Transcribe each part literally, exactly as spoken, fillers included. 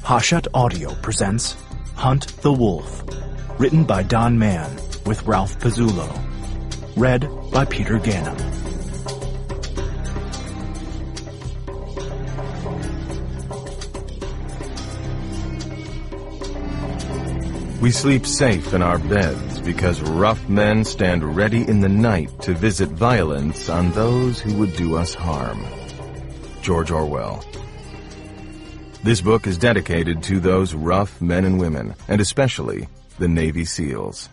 Hachette Audio presents Hunt the Wolf, written by Don Mann with Ralph Pizzulo, read by Peter Ganem. We sleep safe in our beds because rough men stand ready in the night to visit violence on those who would do us harm. George Orwell. This book is dedicated to those rough men and women, and especially the Navy SEALs.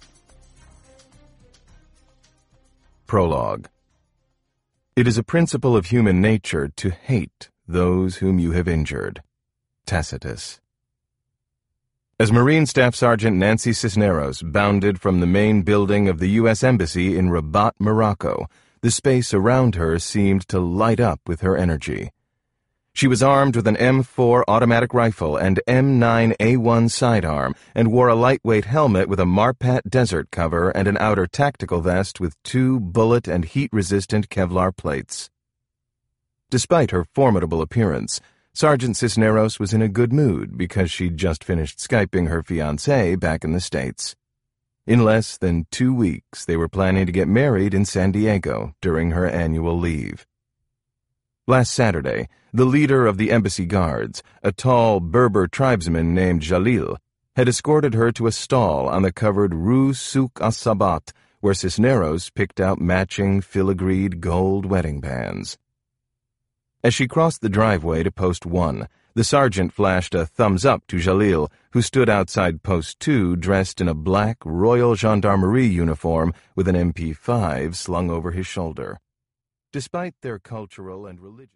Prologue. It is a principle of human nature to hate those whom you have injured. Tacitus. As Marine Staff Sergeant Nancy Cisneros bounded from the main building of the U S Embassy in Rabat, Morocco, the space around her seemed to light up with her energy. She was armed with an M four automatic rifle and M nine A one sidearm and wore a lightweight helmet with a Marpat desert cover and an outer tactical vest with two bullet and heat-resistant Kevlar plates. Despite her formidable appearance, Sergeant Cisneros was in a good mood because she'd just finished Skyping her fiancé back in the States. In less than two weeks, they were planning to get married in San Diego during her annual leave. Last Saturday, the leader of the embassy guards, a tall Berber tribesman named Jalil, had escorted her to a stall on the covered Rue Souk As-Sabat, where Cisneros picked out matching filigreed gold wedding bands. As she crossed the driveway to Post one, the sergeant flashed a thumbs-up to Jalil, who stood outside Post two dressed in a black Royal Gendarmerie uniform with an M P five slung over his shoulder. Despite their cultural and religious